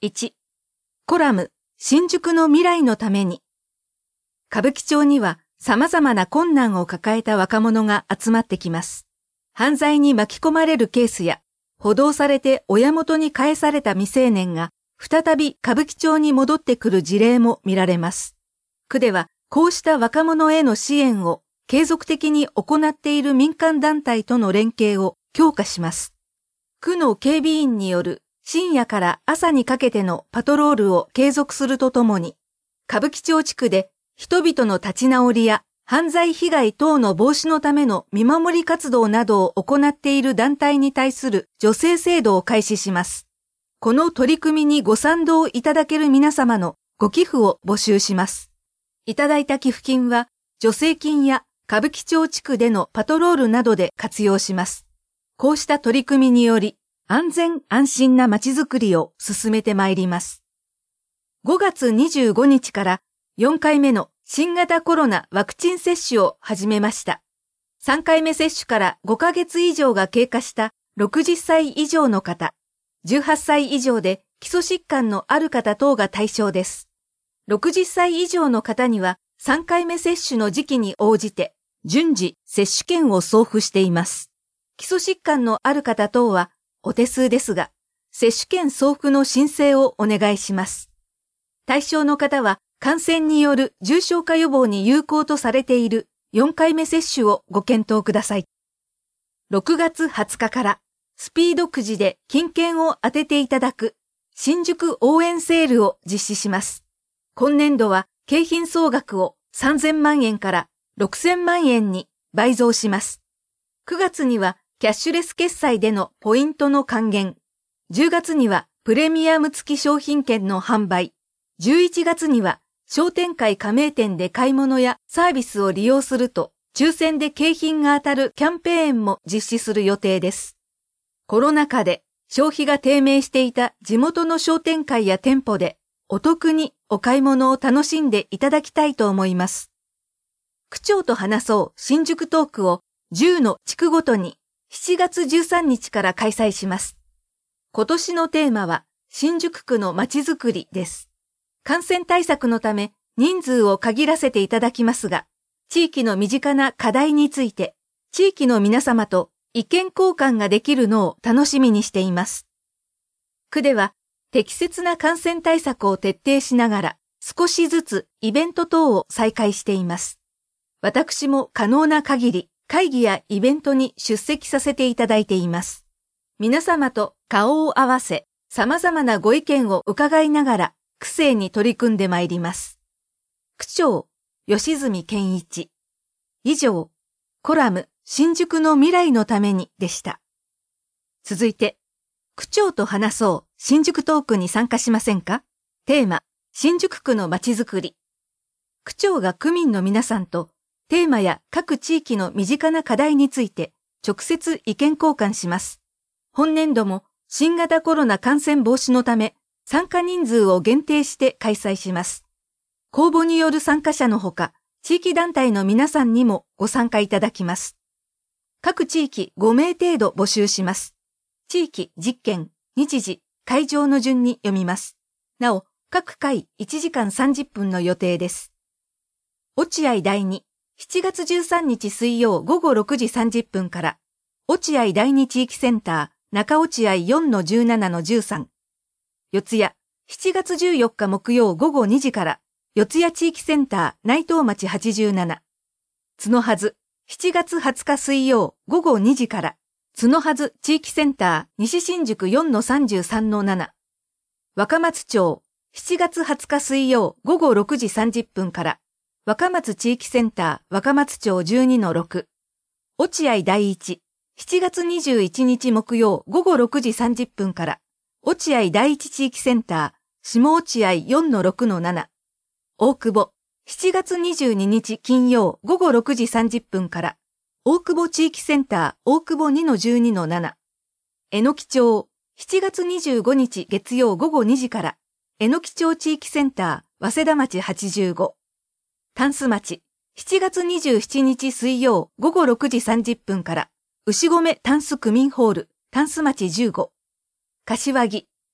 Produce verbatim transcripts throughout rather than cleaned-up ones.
いち、コラム、新宿の未来のために。歌舞伎町には様々な困難を抱えた若者が集まってきます。犯罪に巻き込まれるケースや、補導されて親元に返された未成年が再び歌舞伎町に戻ってくる事例も見られます。区ではこうした若者への支援を継続的に行っている民間団体との連携を強化します。区の警備員による深夜から朝にかけてのパトロールを継続するとともに、歌舞伎町地区で人々の立ち直りや犯罪被害等の防止のための見守り活動などを行っている団体に対する助成制度を開始します。この取り組みにご賛同いただける皆様のご寄付を募集します。いただいた寄付金は助成金や歌舞伎町地区でのパトロールなどで活用します。こうした取り組みにより安全安心な街づくりを進めてまいります。ごがつにじゅうごにちからよんかいめの新型コロナワクチン接種を始めました。さんかいめ接種からごかげつ以上が経過したろくじゅっさい以上の方、じゅうはっさい以上で基礎疾患のある方等が対象です。ろくじゅっさい以上の方にはさんかいめ接種の時期に応じて順次接種券を送付しています。基礎疾患のある方等はお手数ですが、接種券送付の申請をお願いします。対象の方は感染による重症化予防に有効とされているよんかいめ接種をご検討ください。ろくがつはつかからスピードくじで金券を当てていただく新宿応援セールを実施します。今年度は景品総額をさんぜんまんえんからろくせんまんえんに倍増します。くがつにはキャッシュレス決済でのポイントの還元、じゅうがつにはプレミアム付き商品券の販売、じゅういちがつには商店会加盟店で買い物やサービスを利用すると抽選で景品が当たるキャンペーンも実施する予定です。コロナ禍で消費が低迷していた地元の商店会や店舗でお得にお買い物を楽しんでいただきたいと思います。区長と話そう新宿トークをじゅうの地区ごとにしちがつじゅうさんにちから開催します。今年のテーマは新宿区のまちづくりです。感染対策のため人数を限らせていただきますが、地域の身近な課題について地域の皆様と意見交換ができるのを楽しみにしています。区では適切な感染対策を徹底しながら少しずつイベント等を再開しています。私も可能な限り会議やイベントに出席させていただいています。皆様と顔を合わせ、様々なご意見を伺いながら、区政に取り組んでまいります。区長、吉住健一。以上、コラム、新宿の未来のためにでした。続いて、区長と話そう、新宿トークに参加しませんか？テーマ、新宿区のまちづくり。区長が区民の皆さんと、テーマや各地域の身近な課題について直接意見交換します。本年度も新型コロナ感染防止のため参加人数を限定して開催します。公募による参加者のほか、地域団体の皆さんにもご参加いただきます。各地域ごめい程度募集します。地域、実験、日時、会場の順に読みます。なお、各回いちじかんさんじゅっぷんの予定です。落合だいにしちがつじゅうさんにち水曜ごごろくじさんじゅっぷんから、落合第二地域センター中落合 よんのじゅうななのじゅうさん。四谷、しちがつじゅうよっか木曜ごごにじから、四谷地域センター内藤町はちじゅうなな。角はず、しちがつはつか水曜ごごにじから、角はず地域センター西新宿 よんのさんじゅうさんのなな。若松町、しちがつはつか水曜ごごろくじさんじゅっぷんから、若松地域センター若松町 じゅうにのろく。落合第一、しちがつにじゅういちにち木曜ごごろくじさんじゅっぷんから、落合第一地域センター下落合 よんのろくのなな。大久保、しちがつにじゅうににち金曜ごごろくじさんじゅっぷんから、大久保地域センター大久保 にのじゅうにのなな。えのき町、しちがつにじゅうごにち月曜ごごにじから、えのき町地域センター早稲田町はちじゅうご。タンス町、しちがつにじゅうしちにち水曜ごごろくじさんじゅっぷんから、牛込タンス区民ホール、タンス町じゅうご。柏木、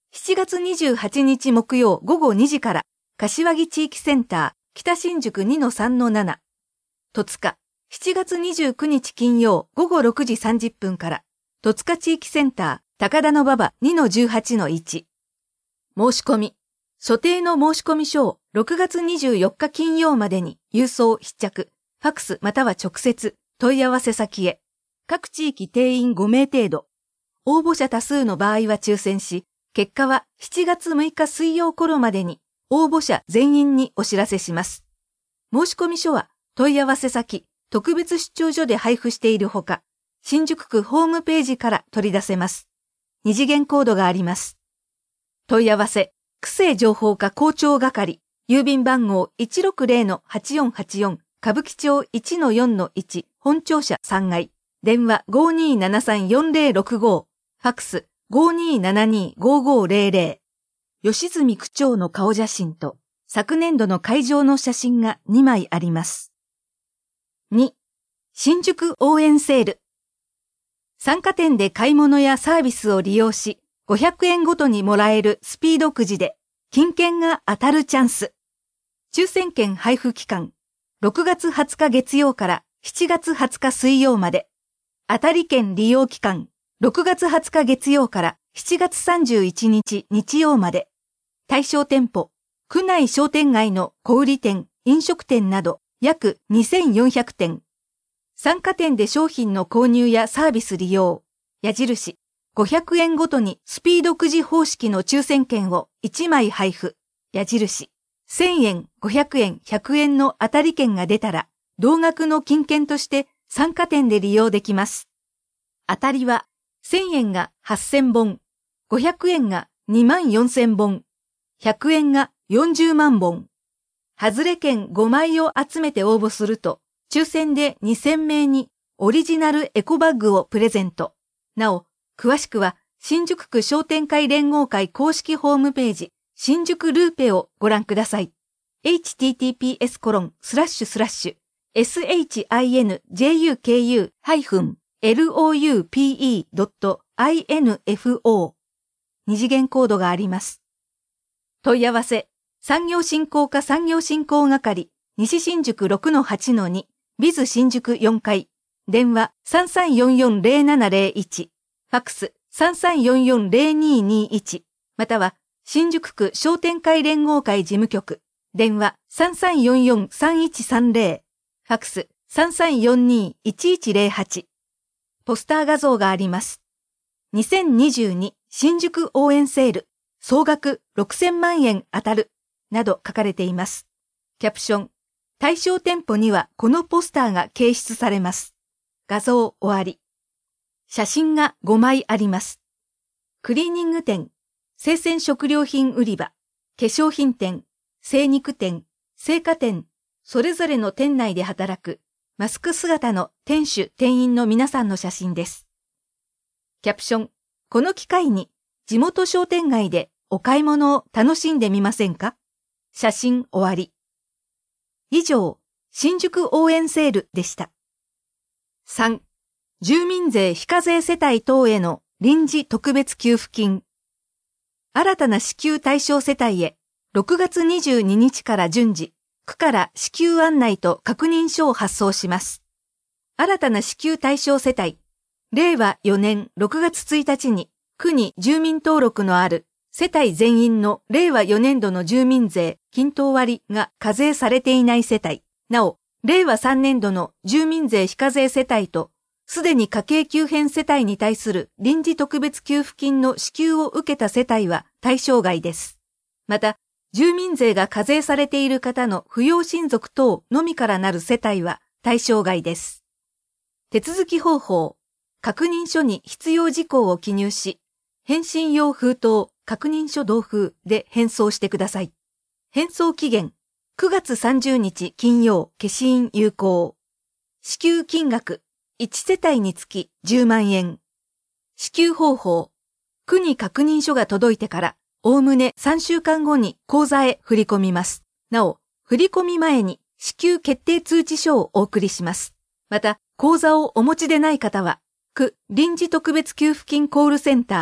しちがつにじゅうはちにち木曜ごごにじから、柏木地域センター、北新宿 にのさんのなな。戸塚、しちがつにじゅうくにち金曜ごごろくじさんじゅっぷんから、戸塚地域センター、高田馬場 にのじゅうはちのいち。申し込み。所定の申込書をろくがつにじゅうよっか金曜までに郵送必着、ファックスまたは直接、問い合わせ先へ。各地域定員ごめい程度。応募者多数の場合は抽選し、結果はしちがつむいか水曜頃までに応募者全員にお知らせします。申込書は問い合わせ先、特別出張所で配布しているほか、新宿区ホームページから取り出せます。二次元コードがあります。問い合わせ、区政情報課校長係、郵便番号 いちろくぜろのはちよんはちよん、歌舞伎町 いちのよんのいち、本庁舎さんがい、電話 ごーにーななさんよんぜろろくご、ファックス ごーにーななにーごーごーぜろぜろ。吉住区長の顔写真と、昨年度の会場の写真がにまいあります。に、新宿応援セール。参加店で買い物やサービスを利用し、ごひゃくえんごとにもらえるスピードくじで、金券が当たるチャンス。抽選券配布期間、ろくがつはつか月曜からしちがつはつか水曜まで。当たり券利用期間、ろくがつはつか月曜からしちがつさんじゅういちにち日曜まで。対象店舗、区内商店街の小売店、飲食店など約にせんよんひゃくてん。参加店で商品の購入やサービス利用。矢印。ごひゃくえんごとにスピードくじ方式の抽選券をいちまい配布。矢印。せんえん、ごひゃくえん、ひゃくえんの当たり券が出たら、同額の金券として参加店で利用できます。当たりは、せんえんがはっせんぼん、ごひゃくえんがにまんよんせんぼん、ひゃくえんがよんじゅうまんぼん。外れ券ごまいを集めて応募すると、抽選でにせんめいにオリジナルエコバッグをプレゼント。なお、詳しくは、新宿区商店会連合会公式ホームページ、新宿ルーペをご覧ください。エイチティーティーピーエスコロンスラッシュスラッシュエスエイチアイエヌジェイユーケーユーハイフンエルオーユーピーイードットアイエヌエフオー 二次元コードがあります。問い合わせ、産業振興課産業振興係、西新宿 ろくのはちのに、ビズ新宿よんかい、電話 さんさんよんよんぜろななぜろいち、ファックス さんさんよんよんぜろにーにーいち、または新宿区商店会連合会事務局、電話 さんさんよんよんさんいちさんぜろ、ファックス さんさんよんにーいちいちぜろはち。ポスター画像があります。にせんにじゅうに新宿応援セール、総額ろくせんまんえん当たる、など書かれています。キャプション、対象店舗にはこのポスターが掲出されます。画像終わり。写真がごまいあります。クリーニング店、生鮮食料品売り場、化粧品店、精肉店、青果店、それぞれの店内で働くマスク姿の店主・店員の皆さんの写真です。キャプション、この機会に地元商店街でお買い物を楽しんでみませんか？写真終わり。以上、新宿応援セールでした。さん、住民税非課税世帯等への臨時特別給付金。新たな支給対象世帯へ、ろくがつにじゅうににちから順次、区から支給案内と確認書を発送します。新たな支給対象世帯、れいわよねんろくがつついたちに、区に住民登録のある世帯全員のれいわよねんどの住民税均等割が課税されていない世帯、なお、れいわさんねんどの住民税非課税世帯と、すでに家計急変世帯に対する臨時特別給付金の支給を受けた世帯は対象外です。また、住民税が課税されている方の扶養親族等のみからなる世帯は対象外です。手続き方法、確認書に必要事項を記入し、返信用封筒、確認書同封で返送してください。返送期限、くがつさんじゅうにち金曜、消印有効。支給金額、いち世帯につきじゅうまんえん。支給方法、区に確認書が届いてから、おおむねさんしゅうかんごに口座へ振り込みます。なお、振り込み前に支給決定通知書をお送りします。また、口座をお持ちでない方は、区臨時特別給付金コールセンター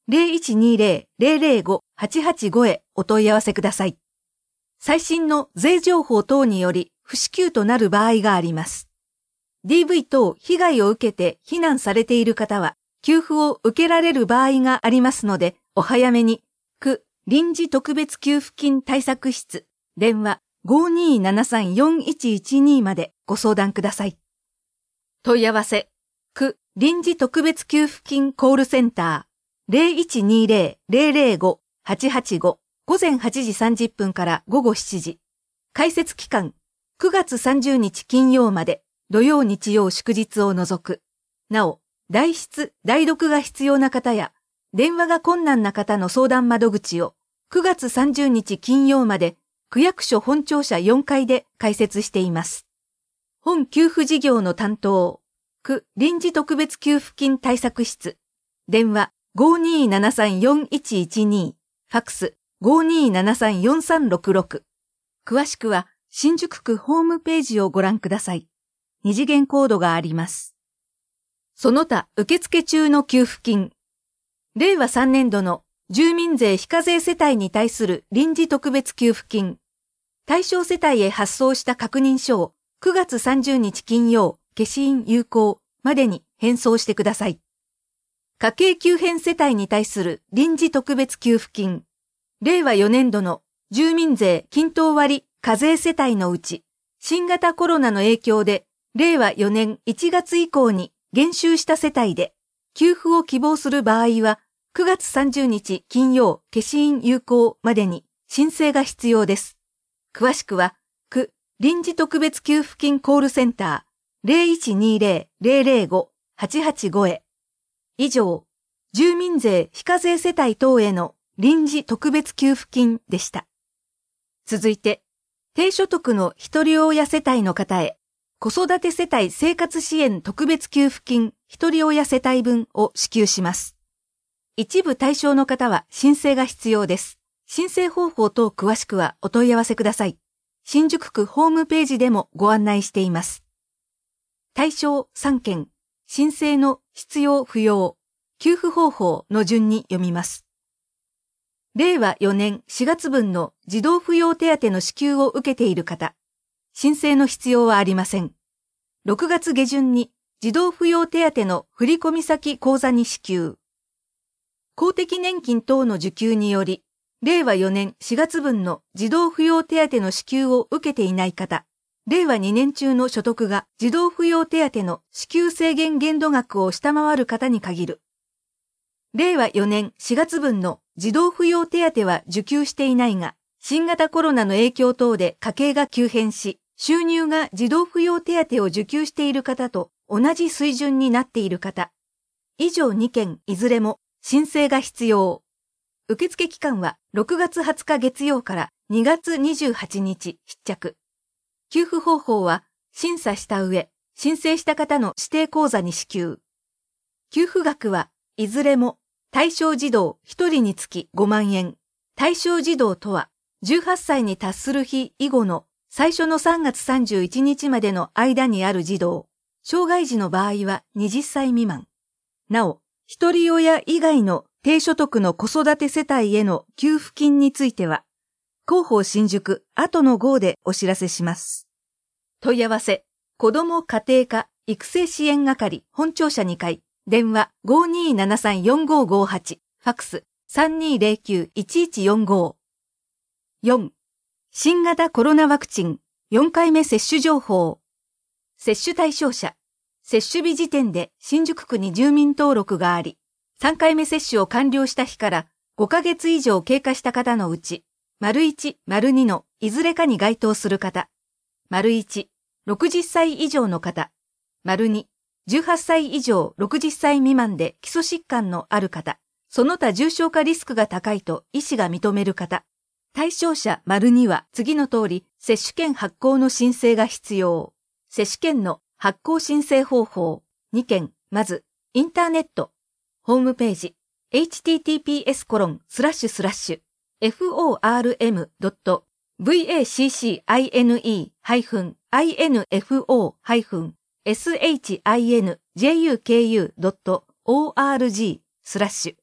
ゼロいちにゼロ ゼロゼロご はちはちご へお問い合わせください。最新の税情報等により不支給となる場合があります。ディーブイ 等被害を受けて避難されている方は、給付を受けられる場合がありますので、お早めに、区臨時特別給付金対策室、電話 ごーにーななさんよんいちいちに までご相談ください。問い合わせ、区臨時特別給付金コールセンター ゼロいちにゼロ ゼロゼロご はちはちご 午前はちじさんじゅっぷんから午後しちじ。開設期間、くがつさんじゅうにち金曜まで、土曜日曜祝日を除く。なお、代筆、代読が必要な方や、電話が困難な方の相談窓口を、くがつさんじゅうにち金曜まで、区役所本庁舎よんかいで開設しています。本給付事業の担当、区臨時特別給付金対策室、電話 ごーにーななさんよんいちいちに、ファックス ごーにーななさんよんさんろくろく。詳しくは、新宿区ホームページをご覧ください。二次元コードがあります。その他受付中の給付金。れいわさんねんどの住民税非課税世帯に対する臨時特別給付金。対象世帯へ発送した確認書をくがつさんじゅうにち金曜、消印有効までに返送してください。家計急変世帯に対する臨時特別給付金。れいわよねんどの住民税均等割課税世帯のうち、新型コロナの影響でれいわよねんいちがつ以降に減収した世帯で、給付を希望する場合は、くがつさんじゅうにち金曜消印有効までに申請が必要です。詳しくは、区臨時特別給付金コールセンター ゼロいちにゼロ ゼロゼロご はちはちご へ。以上、住民税非課税世帯等への臨時特別給付金でした。続いて、低所得の一人親世帯の方へ、子育て世帯生活支援特別給付金一人親世帯分を支給します。一部対象の方は申請が必要です。申請方法等詳しくはお問い合わせください。新宿区ホームページでもご案内しています。対象さんけん、申請の必要不要、給付方法の順に読みます。れいわよねんしがつぶんの児童扶養手当の支給を受けている方、申請の必要はありません。ろくがつげじゅんに児童扶養手当の振込先口座に支給。公的年金等の受給により、れいわよねんしがつぶんの児童扶養手当の支給を受けていない方、れいわにねん中の所得が児童扶養手当の支給制限限度額を下回る方に限る。れいわよねんしがつぶんの児童扶養手当は受給していないが、新型コロナの影響等で家計が急変し、収入が児童扶養手当を受給している方と同じ水準になっている方。以上にけんいずれも申請が必要。受付期間はろくがつはつか月曜からにがつにじゅうはちにち必着。給付方法は審査した上、申請した方の指定口座に支給。給付額はいずれも対象児童ひとりにつきごまんえん。対象児童とはじゅうはっさいに達する日以後の最初のさんがつさんじゅういちにちまでの間にある児童。障害児の場合ははたち未満。なお、一人親以外の低所得の子育て世帯への給付金については、広報新宿後の号でお知らせします。問い合わせ、子ども家庭科育成支援係本庁舎にかい、電話 ごーにーななさんよんごーごーはち、ファックス さんにーぜろきゅういちいちよんご。よん. 新型コロナワクチンよんかいめ接種情報。接種対象者。接種日時点で新宿区に住民登録があり、さんかいめ接種を完了した日からごかげつ以上経過した方のうち、丸いち、丸にのいずれかに該当する方。丸いち、ろくじゅっさい以上の方。丸に、じゅうはっさい以上ろくじゅっさい未満で基礎疾患のある方。その他重症化リスクが高いと医師が認める方。対象者丸には次の通り接種券発行の申請が必要。接種券の発行申請方法。にけん、まず、インターネット。ホームページ。エイチティーティーピーエスコロンスラッシュスラッシュエフオーアールエムドットブイエーシーシーアイエヌイーハイフンアイエヌエフオーハイフンエスエイチアイエヌジェイユーケーユードットオーアールジースラッシュ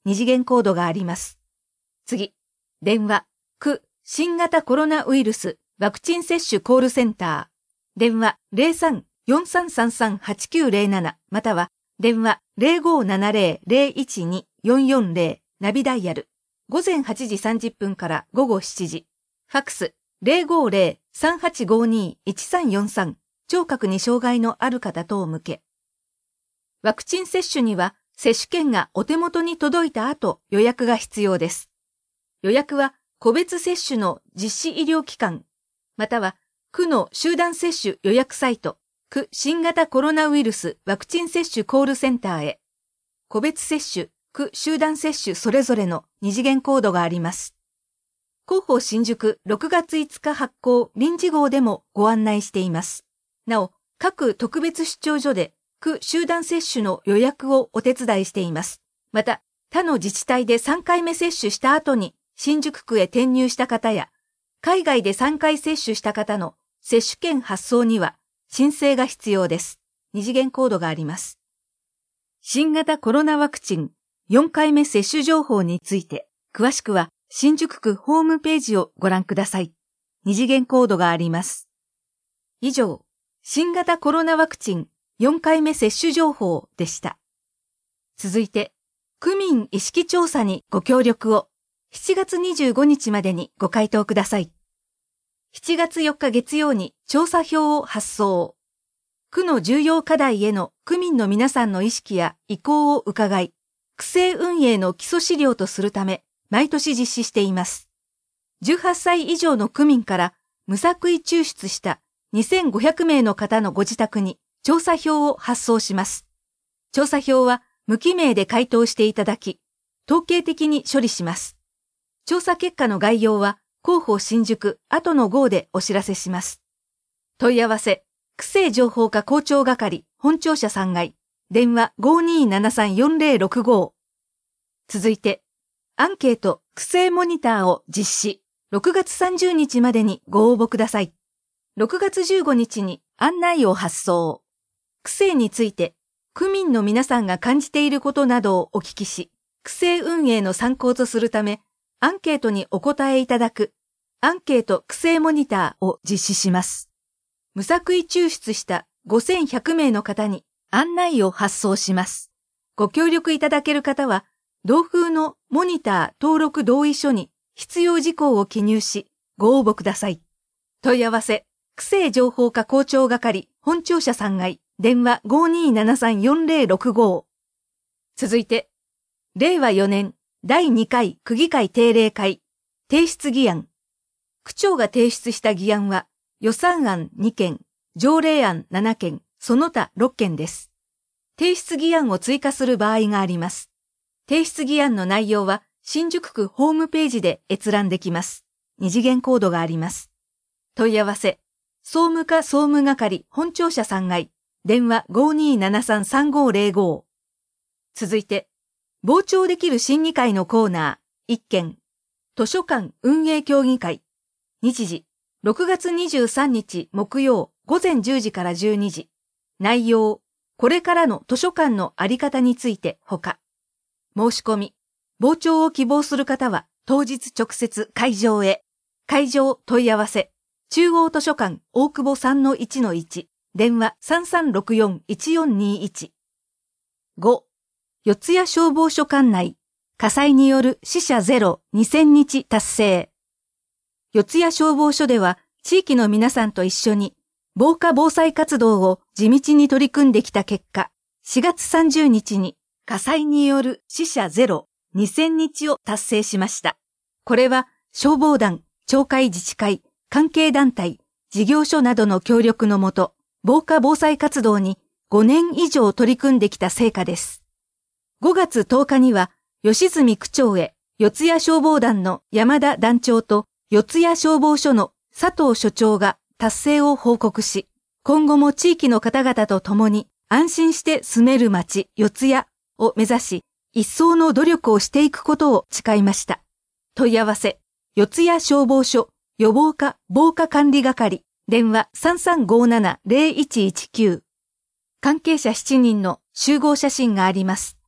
二次元コードがあります。次、電話、区、新型コロナウイルスワクチン接種コールセンター。電話 ゼロさん よんさんさんさん はちきゅうゼロなな または電話 ゼロごななゼロ ゼロいちに よんよんゼロナビダイヤル。午前はちじさんじゅっぷんから午後しちじ。ファックス ゼロごゼロ さんはちごに いちさんよんさん。聴覚に障害のある方等向け。ワクチン接種には接種券がお手元に届いた後予約が必要です。予約は個別接種の実施医療機関、または区の集団接種予約サイト、区新型コロナウイルスワクチン接種コールセンターへ。個別接種、区集団接種それぞれの二次元コードがあります。広報新宿ろくがついつか発行臨時号でもご案内しています。なお、各特別出張所で区集団接種の予約をお手伝いしています。また、他の自治体でさんかいめ接種した後に新宿区へ転入した方や、海外でさんかい接種した方の接種券発送には申請が必要です。二次元コードがあります。新型コロナワクチンよんかいめ接種情報について、詳しくは新宿区ホームページをご覧ください。二次元コードがあります。以上、新型コロナワクチンよんかいめ接種情報でした。続いて、区民意識調査にご協力をしちがつにじゅうごにちまでにご回答ください。しちがつよっか月曜に調査票を発送。区の重要課題への区民の皆さんの意識や意向を伺い、区政運営の基礎資料とするため、毎年実施しています。じゅうはっさい以上の区民から無作為抽出したにせんごひゃくめいの方のご自宅に調査票を発送します。調査票は無記名で回答していただき、統計的に処理します。調査結果の概要は広報新宿後の号でお知らせします。問い合わせ、区政情報課校長係本庁舎さんがい、電話 ごーにーななさんよんゼロろくご。続いて、アンケート区政モニターを実施。ろくがつさんじゅうにちまでにご応募ください。ろくがつじゅうごにちに案内を発送。区政について、区民の皆さんが感じていることなどをお聞きし、区政運営の参考とするため、アンケートにお答えいただく、アンケート区政モニターを実施します。無作為抽出したごせんひゃくめいの方に案内を発送します。ご協力いただける方は、同封のモニター登録同意書に必要事項を記入し、ご応募ください。問い合わせ、区政情報課校長係本庁舎さんがい、電話 ごーにーななさんよんゼロろくご。続いて、れいわよねんだいにかい区議会定例会提出議案。区長が提出した議案は予算案にけん、条例案ななけん、その他ろっけんです。提出議案を追加する場合があります。提出議案の内容は新宿区ホームページで閲覧できます。二次元コードがあります。問い合わせ、総務課総務係本庁舎さんがい、電話 ごーにーななさんさんごゼロご。続いて、傍聴できる審議会のコーナーいっけん、図書館運営協議会。日時、ろくがつにじゅうさんにち木曜ごぜんじゅうじからじゅうにじ。内容、これからの図書館のあり方についてほか。申し込み、傍聴を希望する方は当日直接会場へ。会場問い合わせ、中央図書館大久保 さんのいちのいち、電話 さんさんろくよんいちよんにいち。ご、四谷消防署管内、火災による死者ゼロにせんにち達成。四谷消防署では地域の皆さんと一緒に防火防災活動を地道に取り組んできた結果、しがつさんじゅうにちに火災による死者ゼロにせんにちを達成しました。これは消防団、町会自治会、関係団体、事業所などの協力のもと、防火防災活動にごねんいじょう取り組んできた成果です。ごがつとおかには、吉住区長へ四谷消防団の山田団長と四谷消防署の佐藤署長が達成を報告し、今後も地域の方々と共に安心して住める街四谷を目指し、一層の努力をしていくことを誓いました。問い合わせ、四谷消防署予防課防火管理係、電話 さんさんごーななゼロいちいちきゅう。関係者しちにんの集合写真があります。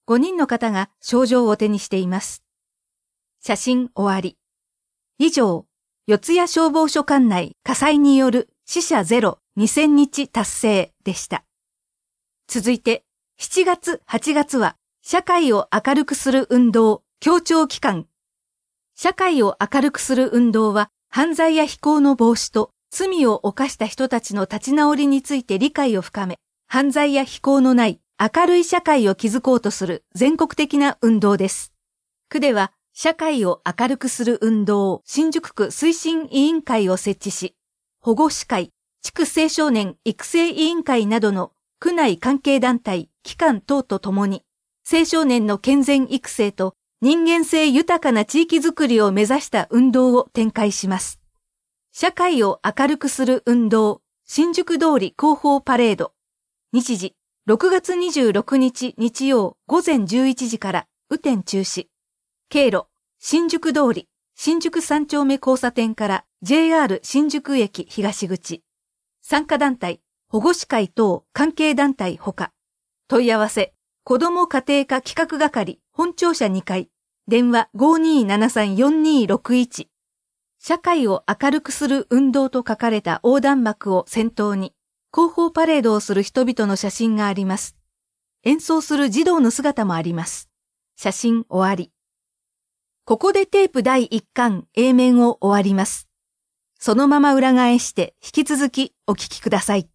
ごにんの方が賞状を手にしています。写真終わり。以上、四谷消防署管内火災による死者ゼロにせんにち達成でした。続いて、しちがつ、はちがつは、社会を明るくする運動、協調期間。社会を明るくする運動は、犯罪や非行の防止と罪を犯した人たちの立ち直りについて理解を深め、犯罪や非行のない明るい社会を築こうとする全国的な運動です。区では、社会を明るくする運動新宿区推進委員会を設置し、保護司会、地区青少年育成委員会などの区内関係団体、機関等とともに、青少年の健全育成と人間性豊かな地域づくりを目指した運動を展開します。社会を明るくする運動、新宿通り広報パレード。日時、ろくがつにじゅうろくにち日曜午前じゅういちじから雨天中止。経路、新宿通り、新宿三丁目交差点から ジェイアール 新宿駅東口。参加団体、保護司会等関係団体ほか。問い合わせ、子ども家庭科企画係本庁舎にかい。電話 ごーにーななさんよんにーろくいち。社会を明るくする運動と書かれた横断幕を先頭に、広報パレードをする人々の写真があります。演奏する児童の姿もあります。写真終わり。ここでテープだいいっかん A 面を終わります。そのまま裏返して引き続きお聞きください。